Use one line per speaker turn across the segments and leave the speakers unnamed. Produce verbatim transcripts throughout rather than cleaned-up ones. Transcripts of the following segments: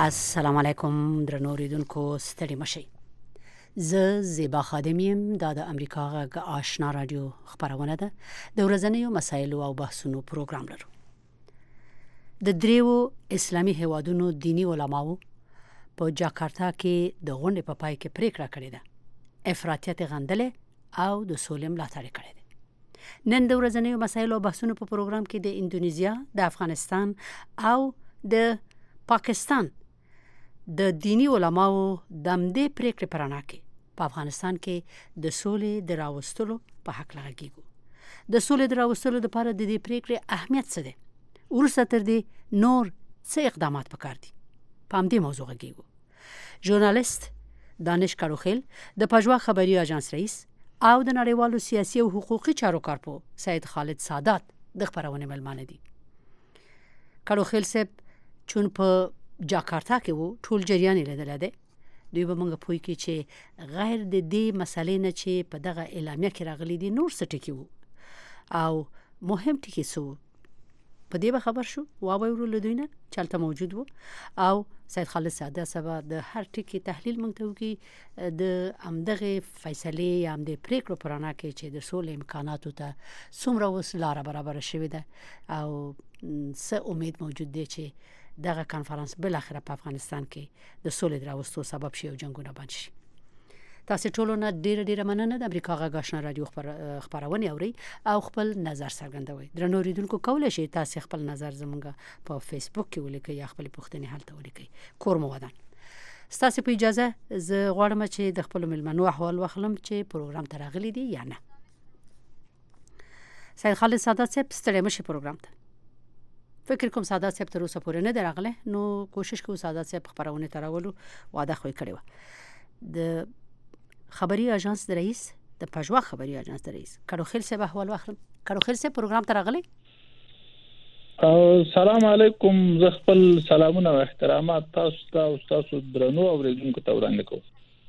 السلام علیکم درنو اوریدونکو ستړي مشئ. زه زیبا خادمیم دا د امریکا غږ آشنا رادیو خبرونه ده. د ورځنیو مسایلو او بحثونو پروګرام لرو. د دریو اسلامي هیوادونو دینی علماو په جاکارتا کې د غونډې په پای کې پریکړه کړې ده. افراطیت غندلې او د سولې ملاتړ کړې ده. نن د ورځنیو مسایلو او بحثونو په پروګرام کې د اندونیزیا، د افغانستان او د پاکستان د دینی علماو د همدې پریکړې په رڼا کې په افغانستان کې د سولې د راوستلو په حق لږیږو. د سولې د راوستلو لپاره د دې پریکړې اهمیت څه دی؟ وروسته تر دې نور څه اقدامات پکار دي؟ په همدې موضوع غږیږو. ژورنالیست دانش کاروخیل د پژوا خبري اژانس رئیس او د نړیوالو سیاسي او حقوقي چارو کارپو سید خالد سادات د خبرونه ملمانه دي. کاروخیل صاحب چون په جاکارتا کې وو ټول جریان لیدل دي. دوی به موږ پوي کې چې غیر د دې مسلې نه چې په دغه اعلامیه کې راغلي دي نور څه ټکي وو او مهم ټکي سو په دې به خبر شو واوی ورول دوی نه چلته موجود وو او سید خالد ساده سبا د هر ټکي تحلیل موږ ته وکي د امدغه فیصله یا د پریکړو پرانا کې چې د سولې امکاناتو ته څومره وسلاره برابر شوی ده او څه امید موجود دی چې دغه کانفرنس بل اخر په افغانستان کې د سولې دراوستو سبب شي او جنگونه بند شي. تاسو ټولو نه ډیر ډیر مننه د امریکا غږ آشنا رادیو خبرونه اوري او خپل نظر څرګندوي. درنو اوریدونکو کولای شئ تاسو خپل نظر زموږ په فیسبوک کې ولیکئ یا خپل پوښتنې حل ته ولیکئ. کورمو ودان. تاسو په اجازه زه غواړم چې د خپل ملمنو احوال واخلم چې پروګرام ته راغلي دي یا نه. سید خالد سادات صاحب ستړي مشه پروګرام ته. فکر کوم سادات صاحب تر اوسه پورې نه درغله نو کوشش کوو سادات صاحب خبرونه تراولو واده خو کړی و. د خبري اژانس رئیس د پژوا خبري اژانس رئیس کاروخیل صاحب احوال واخلم. کاروخیل صاحب پروګرام ته راغلی.
السلام علیکم. زه خپل سلامونه او احترامات تاسو ته او تاسو درنو اوریدونکو ته وړاندې کوم.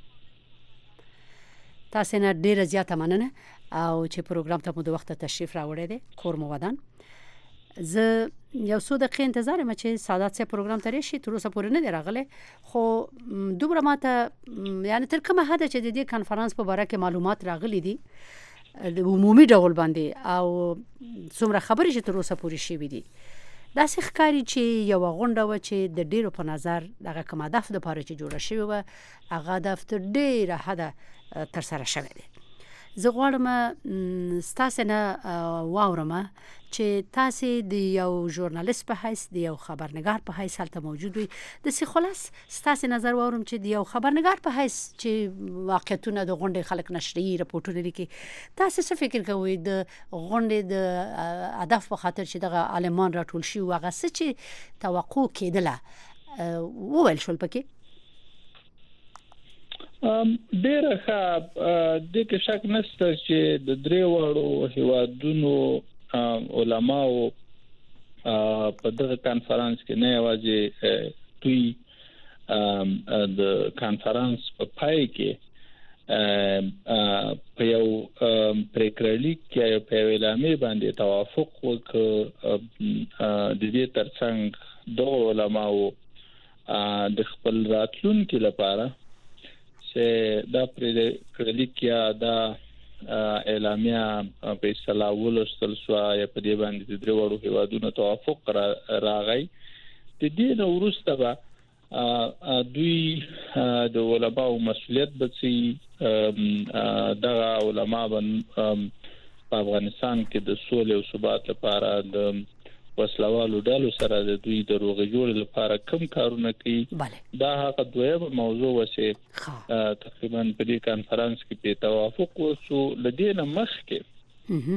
تاسو نه ډیره زیاته مننه او چې پروګرام ته مو د وخت تشریف راوړی دی. کورمو ودان. زه یو څو دقیقې انتظار یم چې سادات صاحب پروګرام ته راشي. تر اوسه پورې نه دی راغلی خو دومره ماته یعنی تر کومه حد چې د دې کانفرنس په اړه کې معلومات راغلي دي د عمومي ډول باندې او څومره خبرې چې تر اوسه پورې شوي دي داسې ښکاري چې یو غونډه و چې د ډیرو په نظر دغه کوم هدف لپاره چې جوړه شوې و هغه هدف تر ډیره حده تر سره شوی دی. زه غواړم ستاسو نه واورم چې تاسو د یو ژورنالیست په حیث د یو خبرنګار په حیث هلته موجود وي د سی خلاص ستاسو نظر واورم چې د یو خبرنګار په حیث چې واقعیتونه د غونډې خلک نشري رپورټونه لیکي تاسو څه فکر کوئ د غونډې د هدف په خاطر چې دغه عالمان راټول شي او هغه څه چې توقع کېدله وویل شول پکې؟
ډیره ښه د کې شک نشته چې د درې وړو هیوادونو علماو په دغه کانفرنس کې نه یوازې دوی د کانفرنس په پای کې په یو پریکړه لیک کې په اعلامیه باندې توافق وکړ د دې ترڅنګ دوه علماو د خپل راتلونکي لپاره چې دا پریکړه لیک یا دا اعلامیه په اصطلاح ولستل شو یا په دې باندې د درې وړو هیوادونو توافق راغی. د دې نو وروسته به دوی د علماو مسؤلیت بچي دغه علما په افغانستان کې د سولې او ثبات لپاره د وسلوالو ډلو سره د دوی د روغې جوړې لپاره کوم کارونه کوي. دا هغه دویمه موضوع و چې تقریبا په دې کانفرنس کې په توافق وشو. لدې نه مخکې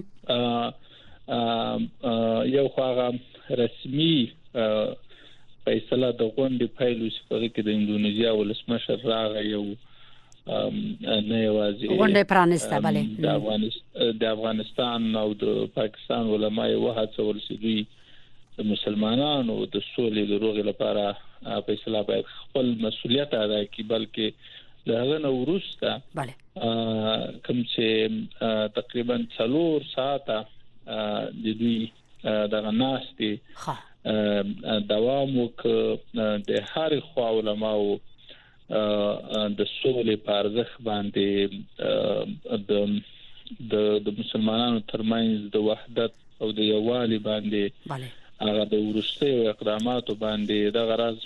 یو هغه رسمي فیصله د غونډې پیل وشو چې د اندونیزیا ولسمشر راغی یو نه یوازې
غونډه پرانسته بله
د افغانستان او د پاکستان علماء وهڅول چې دوی د مسلمانانو د سولې د روغې لپاره فیصله باید خپل مسؤلیت ادا کړي بلکې د هغه نو وروسته کوم چې تقریبا څلور ساعته د دوی دغه ناستې دوام وک د هر خوا علماو د سولې په ارزښت باندې د د مسلمانانو ترمنځ د وحدت او د یووالي باندې هغه د ورستیو اقداماتو باندې د غرض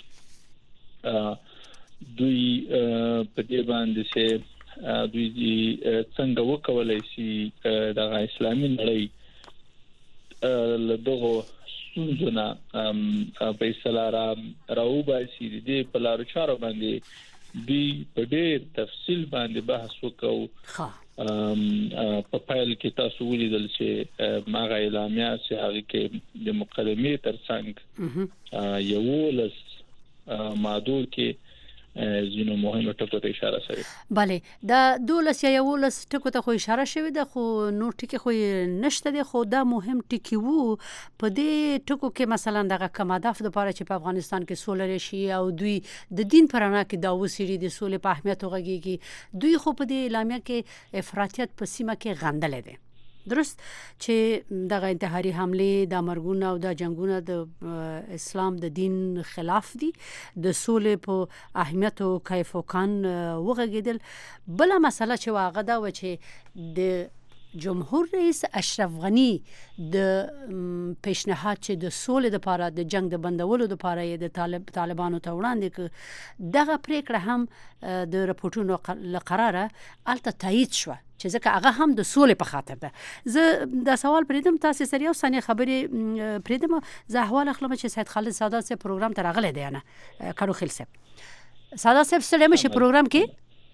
دوی په دې باندې چې دوی څنګه وکولای شي د اسلامي نړۍ له دغه ستونزونه فیصله را راوباسي دې په لارو چارو باندې دوی په ډېر تفصیل باندې بحث وکاو. په پایل کې تاسو ولیدل چې ماغه اعلامیه چې هغه کې د مقدمې ترڅنګ یو لس ماده کې زینو مهمه ټکو ته اشاره شوی.
بله دا دولس یا یولس ټکو ته خو اشاره شوی ده خو نور ټکی خو نشته دي خو دا مهم ټکی وو په دې ټکو کې مثلا دغه کوم هدف د لپاره چې په افغانستان کې سولر شي او دوی د دین پرانا کې دا وسیری د سولې په اهمیت وغږیږي دوی خو په دې اعلامیه کې افراطیت په سیمه کې غندل دي درست چې دغه انتحاري حمله د مرګونه او د جنگونه د اسلام د دین خلاف دي د سولې په اهمیت او کیف او کان وغږیدل. بل مسله چې واغه دا و چې د جمهور رئیس اشرف غنی د پیشنهاد چې د سولې لپاره د جنگ د بندولو لپاره د طالب طالبانو ته وړاندې دغه پریکړه هم د راپورټونو لقراره الته تایید شو چې ځکه هغه هم د سولې په خاطر ده. زه دا سوال پریدم تاسو سره یو ثانیه خبرې پریدم زه احوال اخلم چې سید خالد سادات سے پروګرام ته راغلی دی نه کارو خیل صاحب سادات صاحب سره مشه پروګرام کې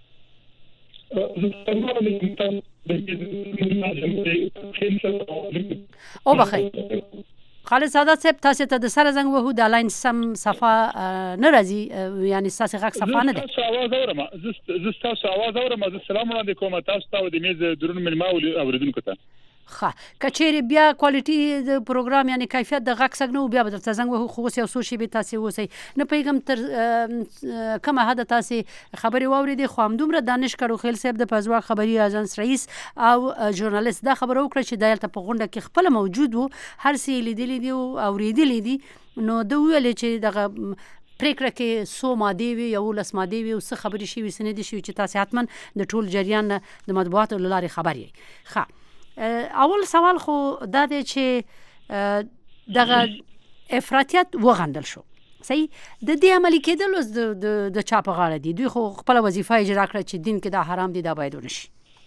او بخیر خالد سادات صاحب تاسو ته د سره زنګ وهو د لاین سم صفه نه راځي یعنی تاسو غږ صفه نه ده.
زه आवाज اورم زه تاسو आवाज اورم زه سلام علیکم تاسو ته د میز درون ملما اوریدونکو ته
ښه کچېری بیا کوالټي د پروګرام یعنی کیفیت د غږ څنګه بیا به تاسو څنګه خو خو یو شی به تاسو وسی نه پیغام تر کومه حد تاسو خبري واوریدي خو هم دومره دانش کړو خیل صاحب د پزوا خبري اژانس رئیس او ژورنالیست دا خبر وکړه چې دایلته په غونډه کې خپل موجود وو هر څه لیدلې دي او اوریدلې دي نو دوی ویل چې دغه پریکړه کې سو ماده وی یو لس ماده وی او څه خبري شي وسنه دي چې تاسو حتما د ټول جریان د مطبوعاتو لارې خبري ښه. اول سوال خو دا دی چې دغه افراطیت وغندل شو صحیح د دې عملی کېدل اوس د د چا په غاړه دي دوی خو خپل وظیفه اجرا کړه چې دین کې دا حرام دي دا باید ونشي.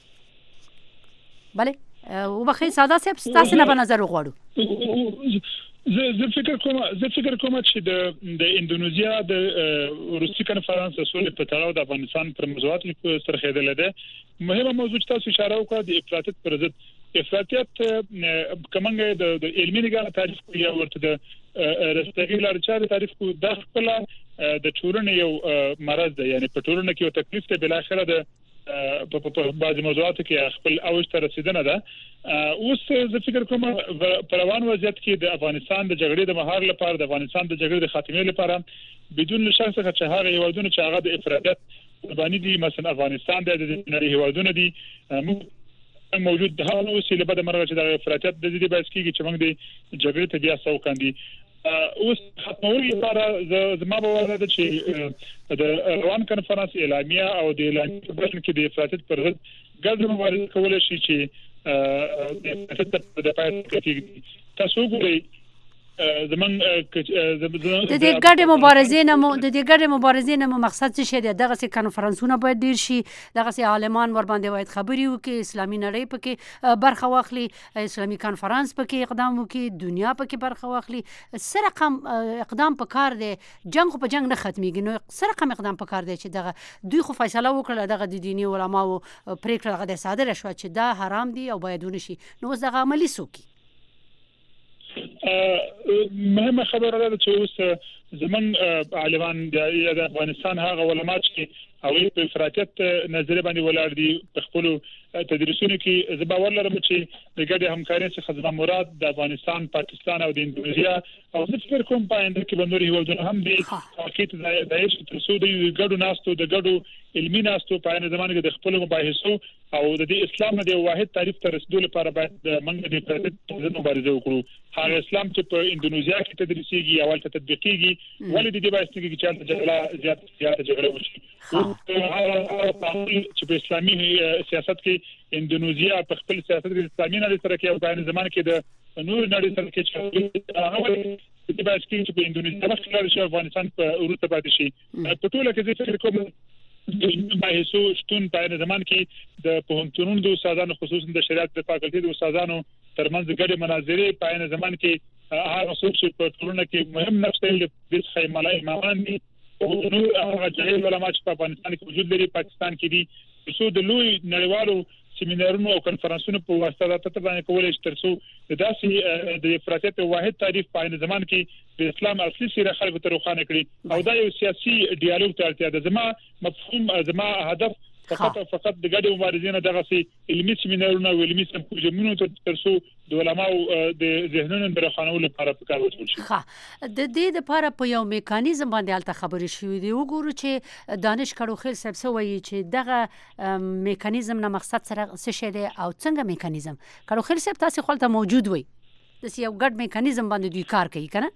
بله او بخیر ساده صاحب تاسو نه په نظر وغواړو.
زه زه فکر کوم زه فکر کوم چې د د اندونیزیا د روسي کنفرانس سولې په تړاو د افغانستان پر موضوعات سره خېدل ده مهمه موضوع چې تاسو اشاره وکړه د افراطیت پر ضد افراطیت کومنګ د علمي نګاه تعریف کوي او ورته د رستګي لار چارې تعریف کوي د خپل د ټولنې یو مرض ده یعنی په ټولنه کې یو تکلیف ته بل اخره ده په بعض موضوعاتو کې خپل اوج ته رسیدنه ده. اوس زه فکر کوم په روان وضعیت کې د افغانستان د جګړې د مهار لپاره د افغانستان د جګړې د خاتمې لپاره بدون شک څخه چې هغه هیوادونه چې هغه د افراطیت باندې دي مثلا افغانستان د نړۍ هیوادونه دي موجود ده نو وسیله به د مرګ چې د افراطیت د دې بحث کېږي چې موږ د جګړې ته بیا څو کاندي اوس ختمول لپاره زما باور ده چې د روان کنفرانس اعلامیه او د اعلامیه په بڼه کې د افراطیت پر ضد ګډه مبارزه کول شي چې د افراطیت په دفاع کې تاسو ګورئ زمون
د دې ګډه مبارزې نه مو د دې ګډه مبارزې نه مو مقصد څه شي دغه سي کنفرانسونه باید ډیر شي دغه سي عالمان ور باندې باید خبري وکړي اسلامي نړۍ پکې برخه واخلي اسلامي کنفرانس پکې اقدام وکړي دنیا پکې برخه واخلي سره رقم اقدام پکار دی جنگ په جنگ نه ختميږي نو سره رقم اقدام پکار دی چې دغه دوی خو فیصله وکړه دغه د دیني علماو پریکړه غږ صادره شو چې دا حرام دي او باید ونشي نو اوس دغه عملی سوکي.
مهمه خبره ده چې اوس زمون عالمان د افغانستان هغه علماء چې او په افراطیت نظریه باندې ولاړ دي په خپل تدریسونو کې زه باور لرم چې د ګډه همکارۍ څخه زما مراد د افغانستان پاکستان او د اندونیزیا او زه فکر کوم په انده کې بندوري هیوادونه هم دي حقیقت د دایښت تر څو د ګډو ناستو د ګډو علمي ناستو په ان زمانه کې د خپل مباحثو او د اسلام د واحد تعریف ته رسیدو لپاره باید موږ د پرمختګ مبارزه وکړو. هغه اسلام چې په اندونیزیا کې تدریسيږي او ولته تطبیقيږي ولې د دې باعث کې چې جګړه زیات زیات جګړه وشي. چې په اسلامي سیاست کې اندونیزیا په خپل سیاست کې اسلامي نه سره کې او په زمانه کې د نور نړۍ سره کې چې هغه د باعث کې چې په اندونیزیا کې د افغانستان په وروسته پاتې شي. په ټوله کې چې فکر کوم د ماهیسو شتون په زمان کې د پوهنتونونو د استادانو خصوصا د شریعت د فاکولټي د استادانو ترمنځ ګډه مناظرې په زمان کې هغه څوک چې په ټولنه کې مهم نقش لري د خیمه امامان دي او نو هغه جهیل علماء چې په افغانستان کې وجود لري پاکستان کې دي څو د لوی نړیوالو سیمینارونو او کنفرانسونو په واسطه د تطبیق باندې کولای شي ترڅو د داسې د افراطیت واحد تعریف په زمان کې د اسلام اصلي سیره خلکو ته روښانه کړي او دا یو سیاسي ډیالوګ ته اړتیا ده. زما مفهوم زما هدف فقط فقط د ګډو مبارزینو دغه سي علمي سیمینارونو او علمي سمپوزیمونو ترڅو د علماو د ذهنونو درخانولو لپاره پکار وشول شي.
ها د دې لپاره په یو میکانیزم باندې الته خبرې شوې دي. وګورو چې دانش کړوخیل صاحب سوي چې دغه میکانیزم نه مقصد سره څه شي دی او څنګه میکانیزم کړوخیل صاحب تاسو خپلته موجود وي د یو ګډ میکانیزم باندې دوی کار کوي کنه؟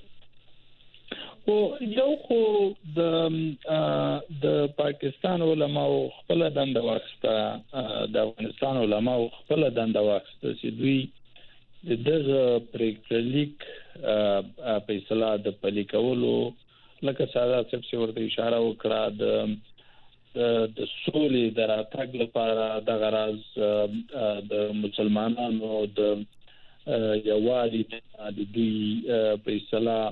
او یو خو د د پاکستان علماء خپل دنده واخسته د افغانستان علماء خپل دنده واخسته چې دوی دغه پریکټیک په اصطلاح د پلي کولو لکه ساده څه ورته اشاره وکړه د د سولې د راتګ لپاره د غرض د مسلمانانو د یووالي د دوی په اصطلاح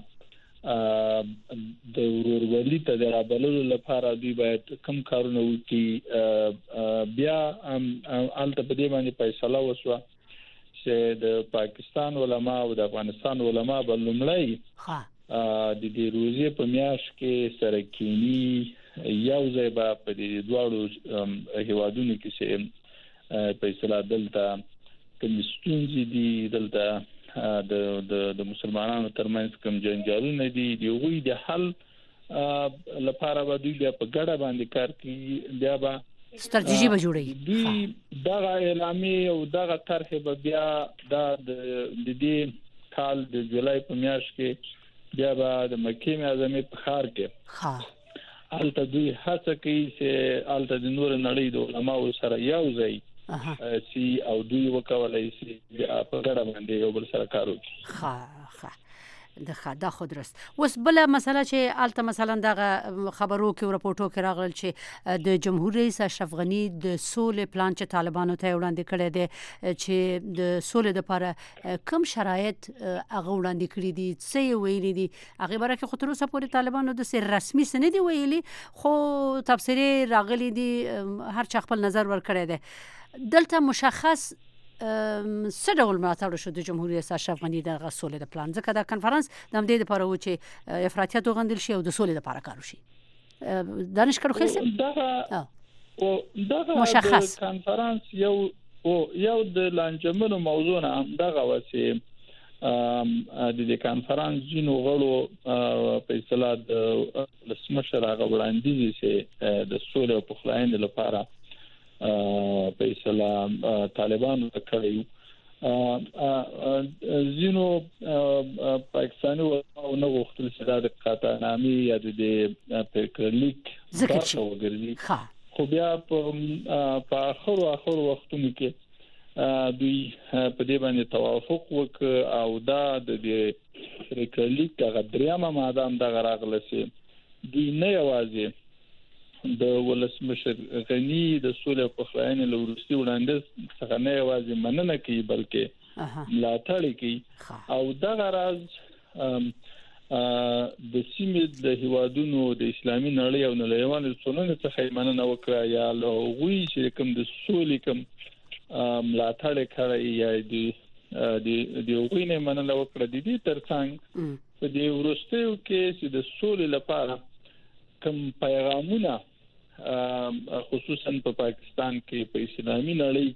د ورورولۍ ته د رابللو لپاره دوی باید کم کارونه وکړي. بیا الته په دې باندې فیصله وشوه چې د پاکستان علماء او د افغانستان علماء په لومړی د دې روزي په میاشت کې سره کینی یو ځای به په دې دواړو هیوادونو کې چې فیصله دلته کمیستونځي دي دلته د د د مسلمانانو ترمنځ کوم جنجالونه دي دی وی د حل لپاره به دوی په ګډه باندې کار کوي. بیا به
ستراتیژي به جوړي.
دوی دغه اعلامیه او دغه طرح به بیا د د دې کال د جولای په میاشت کې بیا به د مکه معظمه په خار کې ها الته دوی هڅه کوي چې الته د نور نړۍ د علماء سره یو ځای سی او دوی وکولای شي په ګډه باندې یو بل سره کار وکړي.
ها ها د خدا خود درست. اوس بل مسله چې الته مثلا دغه خبرو کې راپورټو کې راغل چې د جمهور رئیس اشرف غنی د سولې پلان چې طالبانو ته وړاندې کړی دی چې د سولې لپاره کوم شرایط هغه وړاندې کړی دي څه ویلي دي هغه برکه خو تر اوسه پورې طالبانو د سر رسمي سند دی ویلي خو تفسیر راغلي دي هر چا خپل نظر ور کړی دی. دلته مشخص څه ډول ملاتړ شو د جمهور رئیس اشرف غنی د سولې د پلان ځکه دا کنفرانس د همدې لپاره و چې افراطیت وغندل شي او د سولې لپاره کار وشي. دانش کړو خیر
دا او دا مشخص کنفرانس یو او یو د لانجمنو موضوع نه دغه وسی د دې کنفرانس جنو غړو په اصطلاح د لسمشر هغه وړاندې چې د سولې او پخلاینې لپاره په اصطلاح طالبانو کړیو زینو پاکستاني او نو وختل چې د قطعنامي یا د پرکلیک ځکه وګرځي خو بیا په اخر او اخر وختونو کې دوی په دې باندې توافق وک او دا د پرکلیک غدریامه مادام د غراغله سي دوی نه یوازې د ولسمشر غنی د سولې په خلاینې لورستي وړاندې څنګه نه یوازې مننه کوي بلکې ملاتړ کوي او د غرض د سیمې د هیوادونو د اسلامي نړۍ او نړیوالو ټولنې څخه مننه وکړه یا لوی چې کوم د سولې کوم ملاتړ کوي یا د د د وینې مننه وکړه د دې ترڅنګ په دې ورستیو کې چې د سولې لپاره کوم پیغامونه خصوصا په پاکستان کې په اسلامي نړۍ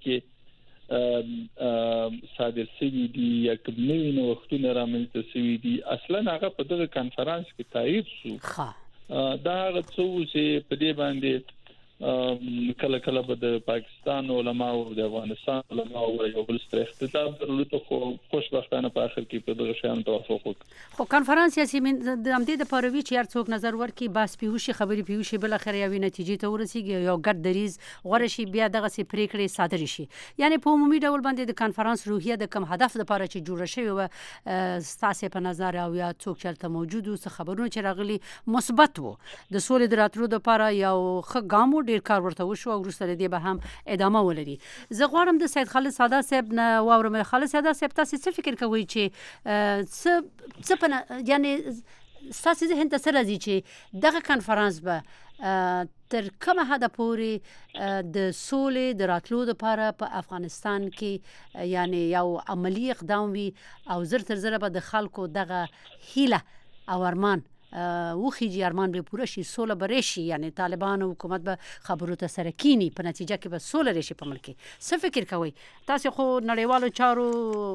کې صادر شوي دي یا کوم نوي نوښتونه رامنځته شوي دي اصلا هغه په دغه کنفرانس کې تایید شو. دا هغه څه چې په دې باندې کله کله به د پاکستان علما او د افغانستان علما او یو بل سره اختلاف درلود خو خوشبختانه په اخر کې په دغه شان توافق وکړ.
خو کانفرنس سیاسي من د امدې د پاروي چې هر څوک نظر ورکړي بس پیوشي خبري پیوشي بل اخر یو نتیجې ته ورسیږي یو ګډ دریز غوړ شي بیا دغه سي پریکړې صادر شي. یعنی په عمومي ډول باندې د کانفرنس روحیه د کم هدف لپاره چې جوړه شوی و ستاسو په نظر او یا څوک چلته موجود او خبرونه چې راغلي مثبت وو د سولې دراتلو لپاره یو ښه ګام ډیر کار ورته وشو او وروسته دې به هم ادامه ولري. زه غواړم د سید خالد سادات صاحب نه واورم. خالد سادات صاحب تاسو څه فکر کوئ چې څه څه په یعنی تاسو ذهن ته سره راځي چې دغه کانفرنس به تر کومه حد پورې د سولې د راتلو لپاره په افغانستان کې یعنی یو عملی اقدام وي او زر تر زر به د خلکو دغه هیله او ارمان وخیږي ارمان به پوره شي سوله به راشي یعنی طالبان او حکومت به خبرو ته سره کینی په نتیجه کې به سوله راشي په ملک. څه فکر کوئ تاسو خو نړیوالو چارو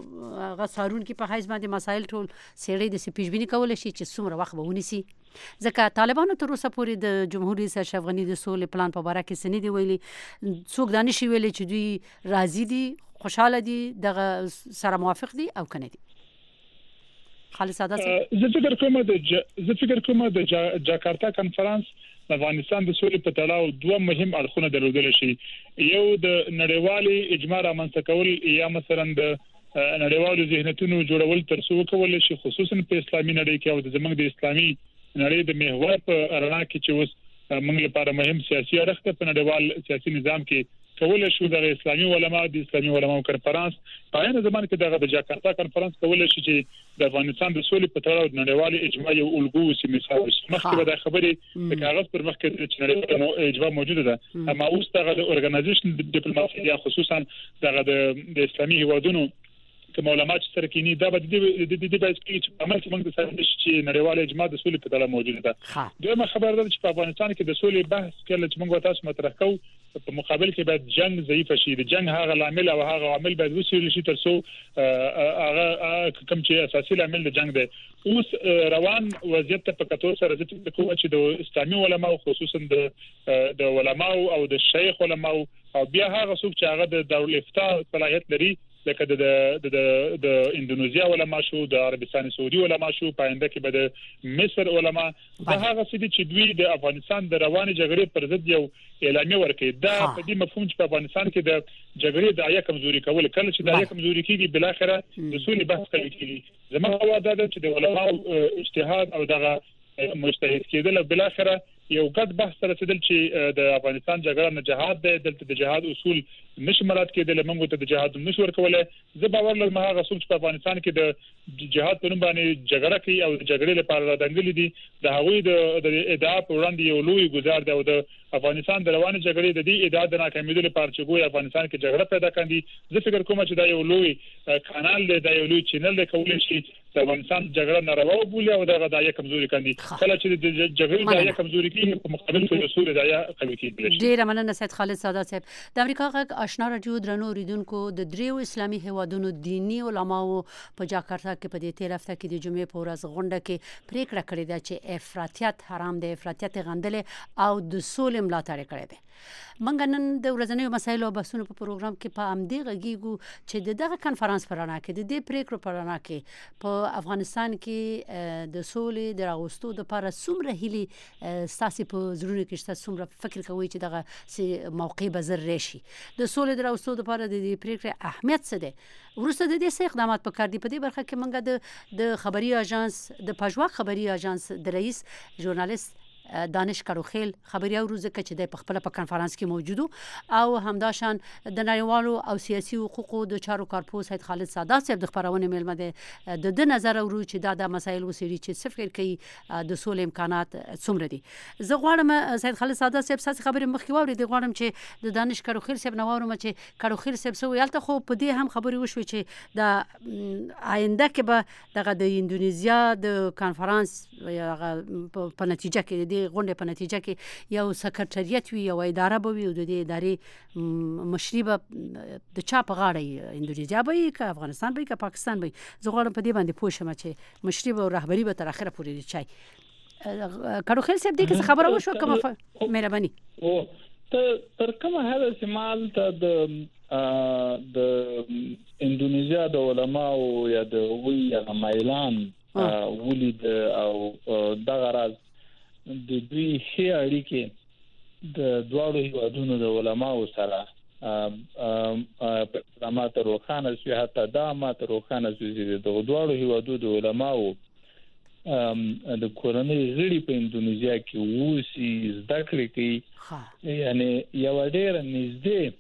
غسارون کې په حیث باندې مسایل ټول سیړې د سپیژبینی کول شي چې څومره وخت به ونیسي ځکه طالبانو تر اوسه پورې د جمهوریت رئیس اشرف غنی د سولې پلان په اړه کې سنې دی ویلي څوک دانش ویلي چې دوی راضي دي خوشاله دي دغه سره موافق دي او کنه دي. خالد سادات
زه فکر کوم د زه فکر کوم د جاکارتا کانفرنس د افغانستان د سولې په تړاو دوه مهم اړخونه درلودل شي. یو د نړیوالي اجماع رامنځته کول یا مثلا د نړیوالو ذهنیتونو جوړول تر څو کول شي خصوصا په اسلامي نړۍ کې او د زمنګ د اسلامي نړۍ د محور په اړه کې چې اوس موږ لپاره مهم سیاسي اړخ ته په نړیوال سیاسي نظام کې کول شو د اسلامي علماء د اسلامي علماء کانفرنس په هغه زمان کې دغه د جاکارتا کانفرنس کول شي چې د افغانستان د سولې په تړاو د نړیوالي اجماع یو الګو سي مثال مخکې د خبرې د کاغذ پر مخ کې چې نړیوالي اجماع موجوده ده اما اوس دغه د اورګنایزیشن ډیپلوماسي یا خصوصا دغه د اسلامي هیوادونو کوم علماء چې سره کینی دا به د دې د بیس کې چې عمل کې موږ د سره چې نړیوال اجماع د سولې په تړاو موجوده ده. دویمه خبره ده چې په افغانستان کې د سولې بحث کله چې موږ تاسو مطرح کوو په مقابل کې باید جنگ ضعیف شي د جنگ هغه عامل او هغه عامل باید وسیل شي تر څو هغه کوم چې اساسي عامل د جنگ دی. اوس روان وضعیت په کتو سره د کوم چې د اسلامي علماء خصوصا د د علماء او د شیخ علماء او بیا هغه څوک چې هغه د دولت افتاء صلاحیت لري لکه د د د اندونیزیا علماء شو د عربستان سعودي علماء شو پاینده کې به د مصر علماء دا هغه څه دي چې دوی د افغانستان د رواني جګړې پر ضد یو اعلامیه ورکړي دا په دې مفهوم چې په افغانستان کې د جګړې دایې کمزوري کول کله چې دایې کمزوري کیږي بل اخره د سولې بحث کوي کیږي زموږ واده ده چې د علماء اجتهاد او دغه مجتهد کېدل بل اخره یو ګډ بحث سره رسیدل چې د افغانستان جګړه نه جهاد دی دلته د جهاد اصول نشي مراد کېدل موږ ته د جهاد نشو ورکوله. زه باور لرم هغه څوک چې په افغانستان کې د جهاد په نوم باندې جګړه کوي او د جګړې لپاره راډنګلي دي د هغوی د ادعا په وړاندې یو لوی گزار دی او د افغانستان د رواني جګړې د دې ادعا د ناکامېدو لپاره چې ګویا افغانستان کې جګړه پیدا کړي زه فکر کوم چې دا یو لوی کانال دی دا یو لوی چینل دی کولای شي د افغانستان جګړه ناروا وبولي او دغه دایې کمزوري کړي کله چې د جګړې دایې کمزوري کیږي په مقابل کې د سولې دایې قوي کیږي.
ډیره مننه سید خالد سادات صاحب. د امریکا غږ آشنا رادیو درنو اوریدونکو د دریو اسلامي هیوادونو دینی علماو په جاکارتا کې په دې تیر هفته کې د جمعې په ورځ غونډه کې پریکړه کړې ده چې افراطیت حرام دی افراطیت غندل او د سولې ملاتړ کړي دي. منګ نن د ورځنیو مسایلو او بحثونو په پروګرام کې په امدې غږیږو چې دغه کانفرنس پرانا کې د دې پریکړو پرانا کې په افغانستان کې د سولې د راغستو د لپاره څومره هلي ساسي په ضروري کې چې څومره فکر کوي چې دغه موقع به زر راشي د سولې د راغستو د لپاره د دې پریکړې اهمیت څه دی ورسته د دې څه اقدامات پکار دي. په دې برخه کې منګه د د خبري اژانس د پژوا خبري اژانس د رئیس ژورنالیست دانش کاروخیل خبري او روزه کې چې د خپل په کانفرنس کې موجودو او همداشان د نړیوالو او سیاسي حقوقو د چارو کارپوه سید خالد سادات صاحب د خبرونه میلمه د د نظر ورو چې دا د مسایل وسیري چې صفر کوي د سولې امکانات څومره دي. زه غواړم سید خالد سادات صاحب ساسي خبري مخکې ووري د غواړم چې د دانش کاروخیل صاحب نوورم چې کاروخیل صاحب سو یالته خو په دې هم خبري وشوي چې د آینده کې به دغه د اندونیزیا د کانفرنس په نتیجه کې د غونډې په نتیجه کې یو سکرټریټ وي او اداره به وي او د دې ادارې مشري به د چا په غاړه اندونیزیا به وي که افغانستان به وي که پاکستان به وي. زه غواړم په دې باندې پوه شم چې مشري به او رهبري به تر اخره پورې چای کاروخیل صاحب دې کې خبره وشوه کومه مهرباني
او ته تر کومه حد چې مال ته د د اندونیزیا د علماو یا د وی یا مایلان ولید او دغه راز د دوی هي اړیکې د دواړو هیوادونو د علماو سره ا ماته روخانه شي حتی دا ماته روخانه شي د دواړو هیوادونو د علماو د کورنۍ غړي په اندونیزیا کې ووسی زده کړې کوي یعنی یو ډېر نږدې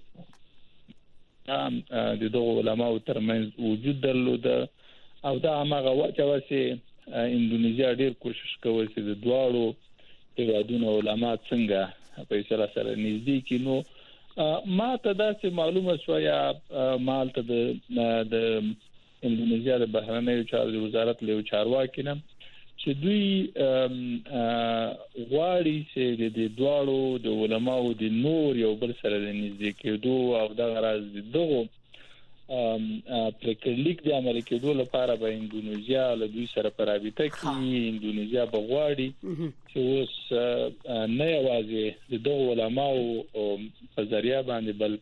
د دغه علماو ترمنځ وجود درلود او دا هغه وجه و چې اندونیزیا ډېر کوشش کوي چې د دواړو هیوادونو علما څنګه په سره سره نږدې کې نو ما ته دا چې معلومه شو یا مالته د د اندونیزیا د بهرنیو چارو وزارت له چارواکي نه چې دوی غواړي چې د دواړو د علماو د نور یو بل سره د نږدې کېدو او د غرض دغه پریکړلیک د امریکا د لپاره به اندونیزیا له دوی سره په رابطه کې اندونیزیا به غواړي چې اوس نه یوازې د دغه علماو په ذریعہ باندې بل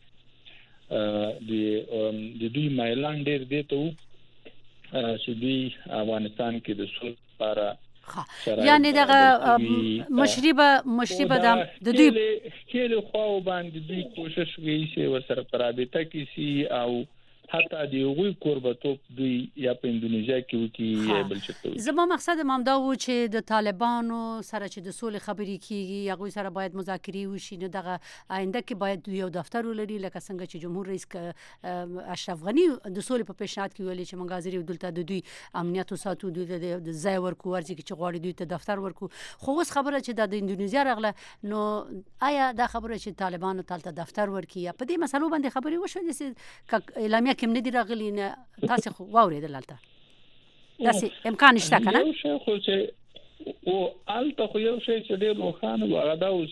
د د دوی مایلان ډېر دی ته چې دوی افغانستان کې د سول لپاره
یعنی دغه مشربه مشربه د دوی
کله خو باندې دوی کوشش کوي چې ورسره په رابطه کې سي او حتی د یوې قربتوب دوی یا په اندونیزیا کې وکي بل څه.
زما مقصد هم دا و چې د طالبانو سره چې د سولې خبرې کیږي هغه سره باید مذاکرې وشي نو دغه آینده کې باید یو دفتر ولري لکه څنګه چې جمهور رئیس اشرف غنی د سولې په پیشنهاد کې ویلي چې موږ حاضر یو دلته د دوی امنیت ساتو د ځای ورکو ورځي چې غواړي دوی ته دفتر ورکو خو اوس خبره چې د اندونیزیا راغله نو آیا دا خبره چې طالبانو تلته دفتر ورکي یا په دې مسلو باندې خبرې وشوه چې اعلامیه کوم نه دی راغلی نه تاسو خو واورېدل البته داسې امکان شته کنه
یو شی خو چې او البته خو یو شی چې ډېر روښانه و هغه دا و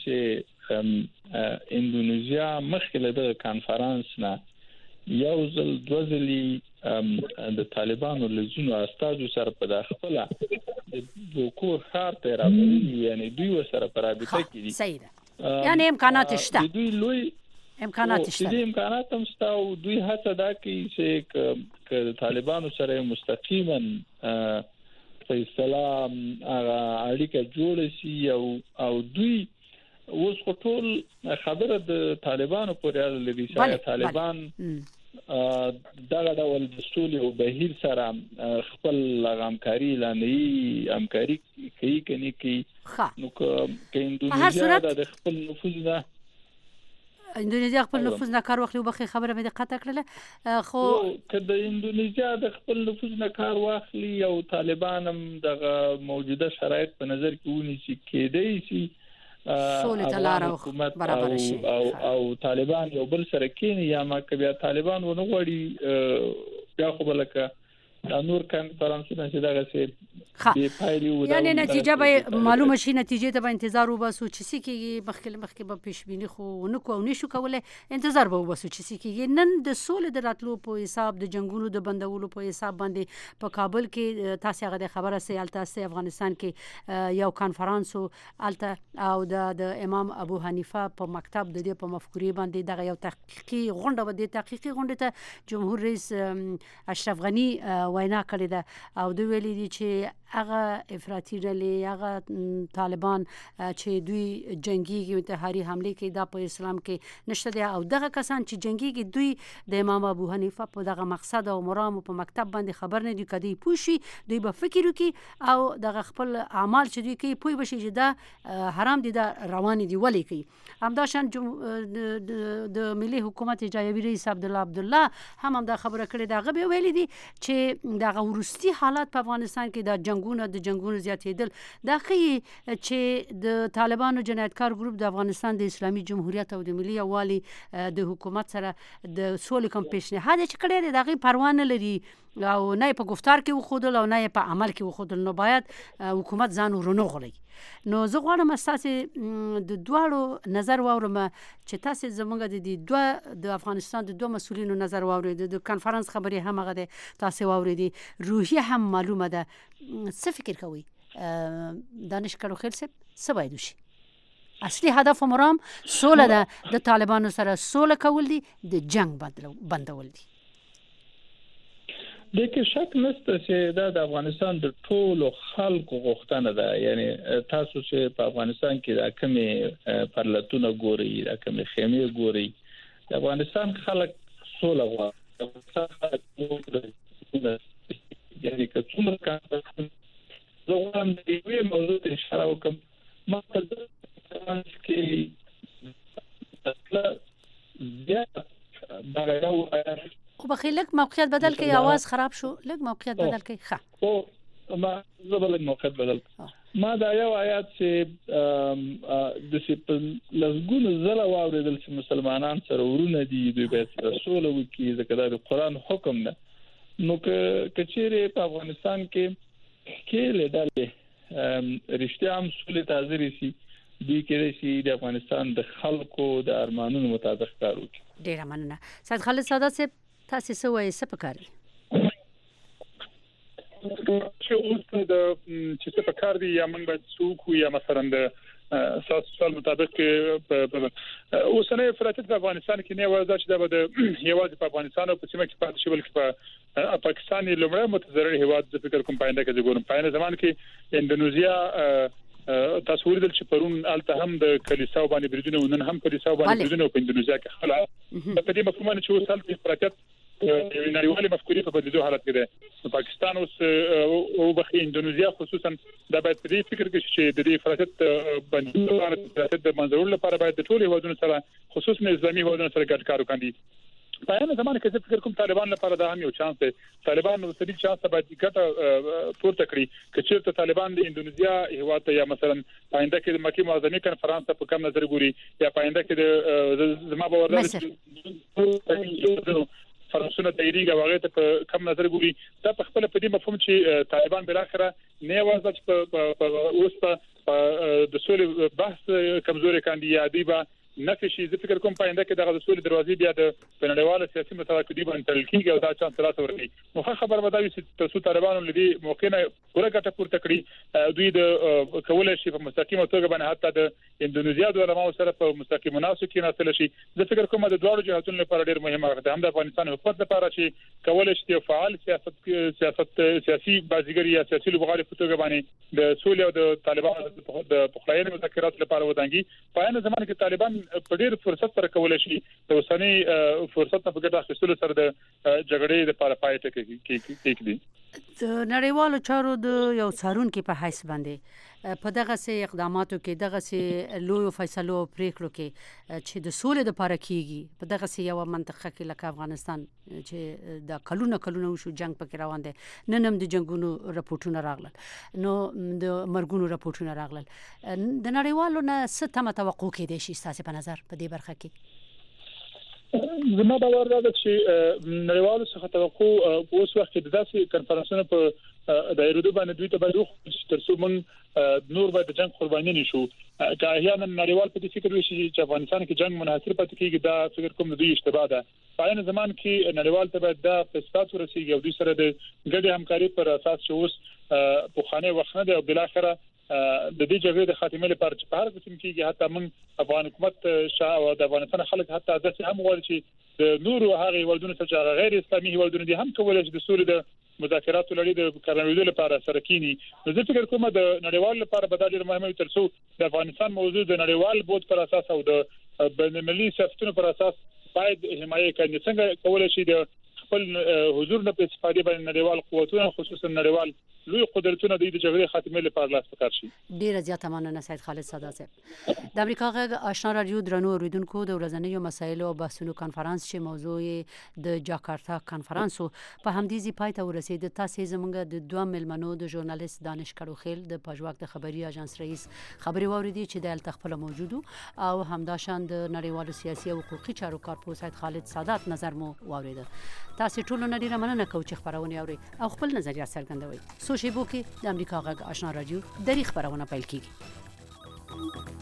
چې اندونیزیا مخکې له کانفرنس نه یو ځل دوه ځلې د طالبانو له ځینو استادو سره په داخله د کور ښار ته راغلي یعنی دوی سره په رابطه کې دي
صحیح ده یعنی امکانات شته
دوی لوی
امکانات شته
دي امکانات هم شته او دوی هڅه دا کوي چې ک طالبانو سره مستقیما فیصله هغه اړیکه جوړ شي او او دوی اوس ټول خبره د طالبانو پورې اړه لري چې طالبان دغه ډول د سولې او بهیر سره خپل همکاري لاني همکاري کوي کني کوي نو که اندونیزیا د خپل نفوذ نه
اندونیزیا خپل نفوذ نه کار واخلي وبخي خبره مې د قطع کړله خو
کله اندونیزیا د خپل نفوذ نه کار واخلي او طالبان هم د موجوده شرایط په نظر کې ونیسي کېدای شي
سولې ته لار برابر شي
او او طالبان یو بل سره کېني یا ما کبیا طالبان ونه غواړي بیا خو بلکه دا نور کانفرنسونه چې دغه څه
یعنی نتیجه به معلومه شي نتیجه ته به انتظار وباسو چې څه کېږي مخکې مخکې به پیش بینی خو نه کوو نشو کولای انتظار به وباسو چې څه کېږي نن د سولې د راتلو په حساب د جنگونو د بندولو په حساب باندې په کابل کې تاسو هغه خبره سي الته افغانستان کې یو کانفرنس الته او د امام ابو حنیفه په مکتب د دې په مفکورې باندې دغه یو تحقیقي غونډه به د تحقیقي غونډه ته جمهور رئیس اشرف غنی وینا کړې ده او دوی ویلي دي چې هغه افراطي ډلې هغه طالبان چې دوی جنگيږي انتحاري حمله کوي دا په اسلام کې نشته دي او دغه کسان چې جنگيږي دوی د امام ابو حنیفه په دغه مقصد او مرام په مکتب باندې خبر نه دي کدي پوشي دوی به فکر وکي او دغه خپل اعمال چې دوی کوي پوي بشي چې دا حرام دي دا روان دي ولي کوي همداشان د ملي حکومت جایوي رئیس عبد الله عبد الله هم هم دا خبره کړې دا غو ویلي دي چې دغه ورستي حالات په افغانستان کې د جنگونو د جنگونو زیاتېدل دا کوي چې د طالبانو جنایتکار ګروپ د افغانستان د اسلامي جمهوریت او د ملي یووالي د حکومت سره د سولې کوم پیشنهاد چې کړی دی دغه پروا نه لري او نه په گفتار کې وخودل او نه په عمل کې وخودل نو باید حکومت ځان ورونو غلي نو زه غواړم تاسو د دواړو نظر واورم چې تاسو زموږ د دوه د افغانستان د دوه مسؤلینو نظر واورئ د کانفرنس خبرې هم هغه تاسو واورئ روحیه هم معلومه ده څه فکر کوي دانش کړو خیر څه څه باید وشي اصلي هدف مرام سوله ده د طالبانو سره سوله کول دي د جنگ بندول دي.
د کې شک نشته چې دا د افغانستان د ټولو خلکو غوښتنه ده. یعنی تاسو چې په افغانستان کې د کومې پرلتونه ګوري، د کومې خیمه ګوري، د افغانستان خلک سوله غواړي. یعنی که څومره کار زه هم د یوې موضوع ته اشاره وکم، ما په دې کې اصلا زیات دا یو
خو بخیر لږ موقعیت بدل کی، आवाज خراب شو، لږ موقعیت بدل کی. ښه
او ما زه بل موقعیت بدل ما دا یو آیات چې د سپل لزګونو زله واوریدل چې مسلمانان سره ورونه دي، دوی باید رسول وکي، ځکه دا قرآن حکم ده. نو که کچېره په افغانستان کې کې لیدل رښتیا هم سولې تازه شي، دوی کې شي د افغانستان د خلکو د ارمانونو مطابق کار وکړي.
ډیره مننه. سید خالد سادات صاحب، تاسو څه وایي، څه پکار دي؟
چې اوس د چې څه پکار دي، یا موږ باید څوک یا مثلا د اساس سوال مطابق اوسنۍ افراطیت په افغانستان کې نه وځي چې دا د یوازې په افغانستان او په سیمه کې پاتې شي، بلکې په پاکستان لومړی متضرر هیواد د فکر کوم پاینده کې ګورم. په زمان کې اندونیزیا تاسو ورته چې پرون الته هم د کلیساو باندې بریدونه ونن هم کلیساو باندې بریدونه په اندونیزیا کې خلا په دې مفهوم چې اوس هلته افراطیت نړیوالې مفکورې په بدلیدو حالت کې ده. پاکستان اوس او بخي اندونیزیا خصوصا دا باید په دې فکر کې چې د دې افراطیت باندې د منځورولو لپاره باید د ټولو هیوادونو سره خصوصا اسلامي هیوادونو سره ګډ کار وکړي. په هغه زمانه کې چې فکر کوم طالبان لپاره دا هم یو چانس دی. طالبان نو سړي چانس باید ګټه پورته کړي چې چیرته طالبان د اندونیزیا هیواد ته یا مثلا پاینده کې د مکه معظمه کنفرانس په کم نظر ګوري، یا پاینده کې د زما باور ده فرانسونه تایریږي او هغه ته په کم نظر ګوري. دا په خپل په دې مفهوم چې طالبان بل اخره نه وازه چې په اوس په د سولې بحث کمزوري کاندیدای با نفي شي. زه فکر کوم پاینده کې دغه د سولې دروازې بیا د بنړیواله سیاسي متحدې باندې تل کېږي او دا چانس راته ورکړي. نو خبر وداوي چې تاسو طالبانو لدی موقع نه ګوره ګټه پورته کړی، دوی د کولای شي په مستقیمه توګه باندې حتی د اندونیزیا د علماء سره په مستقیم مناسب کې ناسل شي. زه فکر کوم د دوه جهاتونو لپاره ډیر مهمه ده، هم د افغانستان حکومت لپاره چې کولای شي فعال سیاست سیاست سیاسي بازیګری یا سیاسي لوبغاړي په توګه باندې د سولې او د طالبانو د پخلاینې مذاکرات لپاره ودانګي. په هغه زمانه کې طالبان په ډیر فرصت سره کولای شي د اوسنۍ فرصت په ګټه اخیستلو سره د جګړې لپاره پای ټکی کېږي.
د نړیوالو چارو د یو څارونکو په حیث باندې په دغه سي اقداماتو کې دغه سي لوی فیصلو پریکړو کې چې د سولې لپاره کیږي په دغه سي یو منطقه کې لکه افغانستان چې د کلونه کلونه وشو جنگ پکې روان دي، نن هم د جنگونو راپورټونه راغلل، نو د مرګونو راپورټونه راغلل. د نړیوالو نه څه تمه توقع کېدای شي ستاسو په نظر په دې برخه کې؟
زما باور ده چې نړیوالو څخه توقع اوس وخت کې د داسې کنفرانسونو په دایره باندې دوی ته باید ترڅو موږ نور باید د جنگ قرباني نشو. که احیانا نړیوال په دې فکر وشي چې افغانستان کې جنگ منحصر پاتې کیږي، دا فکر کوم دوی اشتباه ده. په این زمان کې نړیوال ته باید دا په اساس ورسیږي او دوی سره د ګډې همکاري پر اساس چې اوس په خانه وخت نه دی او بل اخره د دې جګړې د خاتمه لپاره چې په هر قسم کې حتی موږ افغان حکومت شاه او د افغانستان خلک حتی ځکه هم غواړي چې د نورو هغه هیوادونو څخه غیر اسلامي هیوادونو دي هم کولای شي د سولې د مذاکراتو لړۍ د کارنویدو لپاره سره کینی. زه فکر کوم د نړیوال لپاره به دا ډېر مهمه وي ترڅو د افغانستان موضوع د نړیوال بود پر اساس او د بین‌المللي سیاستونو پر اساس باید حمایه کړي. څنګه کولای شي د خپل حضور نه په استفاده باندې نړیوال قوتونه خصوصا نړیوال لوی قدرتونه د جګړې خاتمه لپاره لاس پکار شي.
ډیره زیاته مننه سید خالد سادات صاحب. د امریکا غږ آشنا رادیو درنو اوریدونکو د ورځنیو مسایلو او بحثونو کانفرنس چې موضوع د جاکارتا کانفرنس په همدیزي پای ته ورسید. تاسو زمونږ د دوه ملمنو د ژورنالیست دانش کړوخیل د پژواک د خبري اژانس رئیس خبري واوریدي چې د التخفل موجودو او همداشان د نړیوالو سیاسي او حقوقي چارو کارپوه سید خالد سادات نظر مو واوریده. تاسو ټول نړۍ مننه کوم چې خبرونه اوري او خپل نظریات څرګندوي. سو شیبو کې د امریکا غږ آشنا رادیو د خبرونه پیل کیږي.